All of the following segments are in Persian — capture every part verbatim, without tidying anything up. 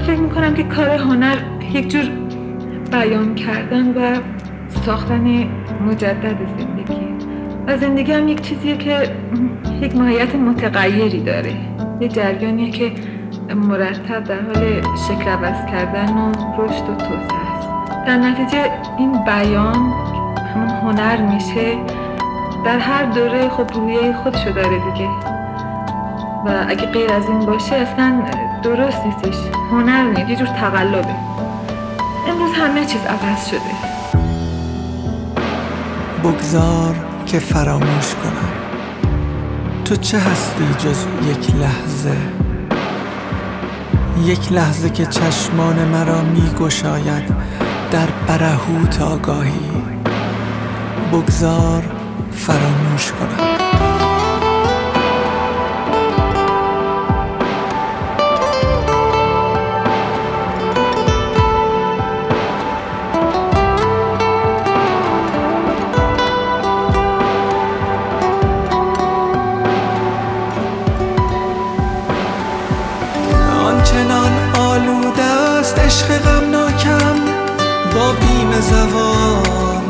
فکر میکنم که کار هنر یک جور بیان کردن و ساختن مجدد زندگی و زندگی هم یک چیزیه که یک ماهیت متغیری داره، یک جریانیه که مرتب در حال شکل عوض کردن و رشد و توسعه است. در نتیجه این بیان همون هنر میشه، در هر دوره خب رویه خودشو داره دیگه و اگه غیر از این باشه اصلا درست نیستش. هنر نیست، یه جور تقلبه. امروز همه چیز عوض شده. بگذار که فراموش کنم تو چه هستی جز یک لحظه، یک لحظه که چشمان مرا می گشاید در برهوت آگاهی. بگذار فراموش کنم. آنچنان آلوده است عشق غمناکم با بیم زوال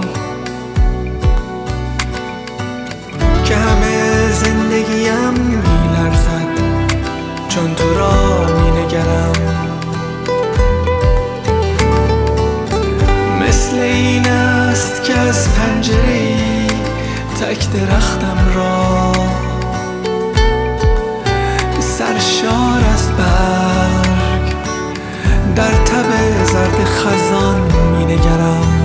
که همه زندگیم می لرزد چون تو را می نگرم. مثل این است که از پنجره‌ای تک درختم را سرشار از برگ در تب زرد خزان می نگرم.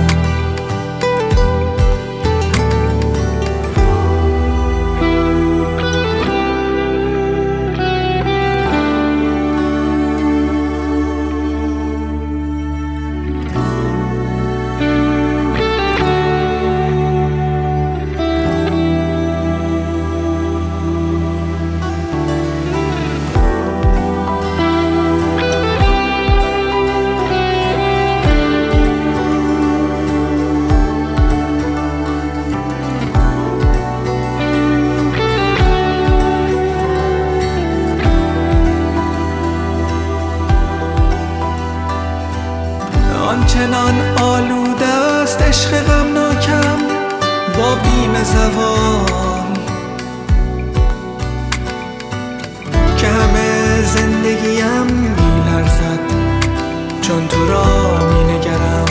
آنچنان آلوده است عشق غمناکم با بیم زوال که همه زندگیم می لرزد چون تو را می نگرم.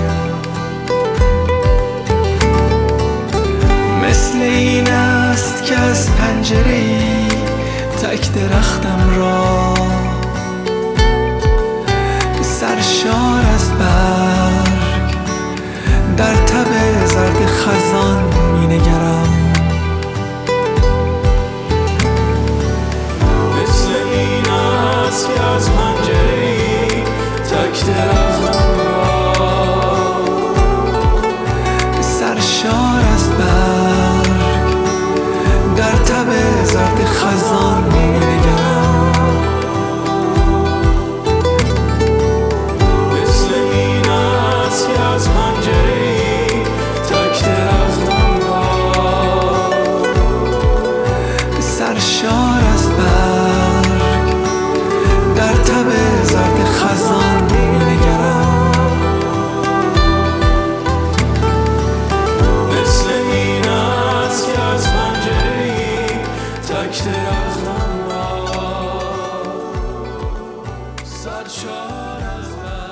مثل این است که از پنجره‌ای تک درختم را سرشار از برگ در تب زرد خزان می نگرم. مثل این است که از پنجره‌ای تک درختم را سرشار از برگ در تب زرد خزان می نگرم. از پنجره‌ای تک درختم را سرشار از برگ در تب زرد خزان می نگرم. مثل این است که از پنجره‌ای تک درختم را سرشار از برگ